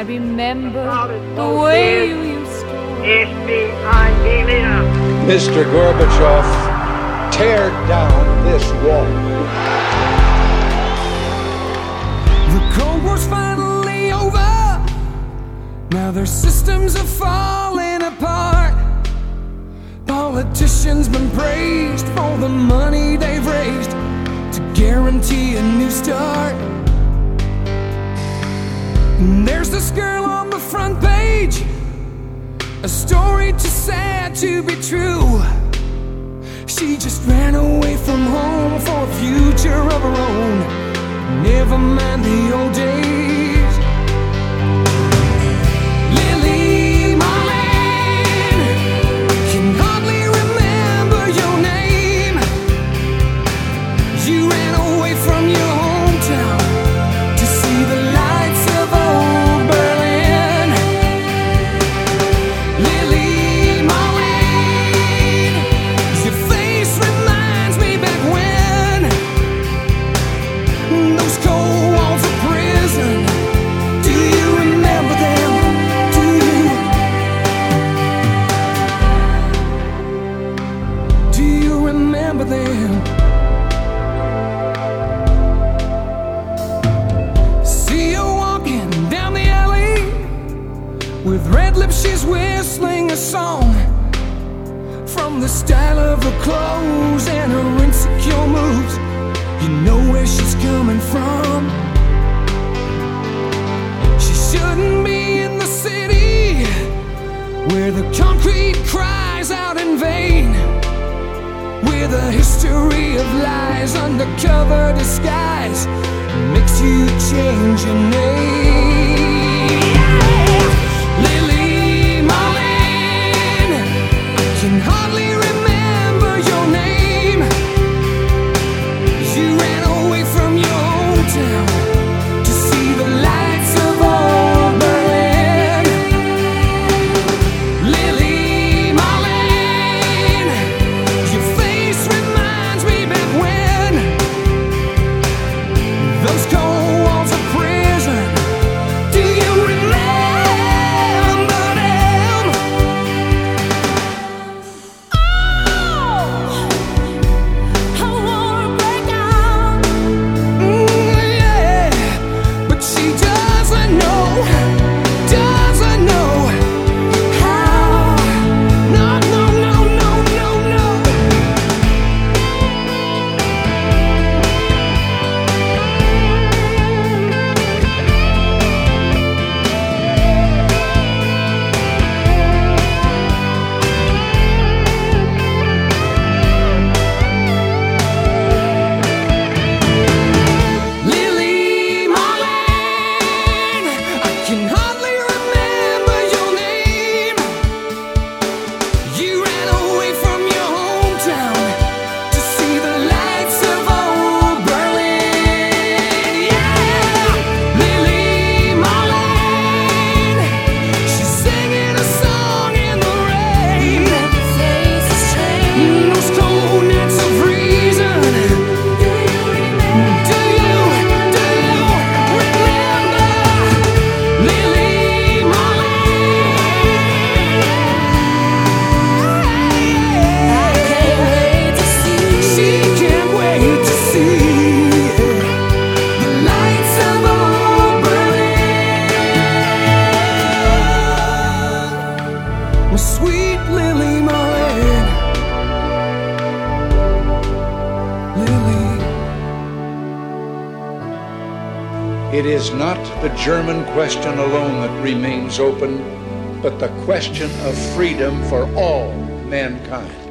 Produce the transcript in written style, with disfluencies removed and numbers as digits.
I remember the way you used to. Mr. Gorbachev, tear down this wall. The Cold War's finally over. Now their systems are falling apart. Politicians been praised for the money they've raised to guarantee a new start. And there's this girl on the front page, a story too sad to be true. She just ran away from home for a future of her own. Never mind the old days. Lily Marlene, I can hardly remember your name. You ran away from your hometown to see the lights of old Berlin. Lily Marlene, your face reminds me back when those cold walls of prison. Do you remember them? Do you? Do you remember them? See her walking down the alley with red lips, she's whistling a song. From the style of her clothes and her insecure moves, you know where she's coming from. She shouldn't be in the city where the concrete cries out in vain, with a history of lies, undercover disguise makes you change your name. Lily Marlene, I can hardly remember your name. You ran away from your hometown to see the lights of old Berlin. Lily Marlene, your face reminds me back when those cold walls of prison. Do you remember them? Oh, I wanna break down. Yeah, but she doesn't know how. No, no, no, no, no, no. Lily Marlene, I can hardly remember your name. You ran away from your hometown to see the lights of old Berlin. Yeah, Lily Marlene, she's singing a song in the rain. Those cold nights of reason. Do you remember Lily Marlene? I can't wait to see. She can't wait to see the lights of old Berlin. My sweet Lily Marlene. Lily. It is not the German question alone that remains open, but the question of freedom for all mankind.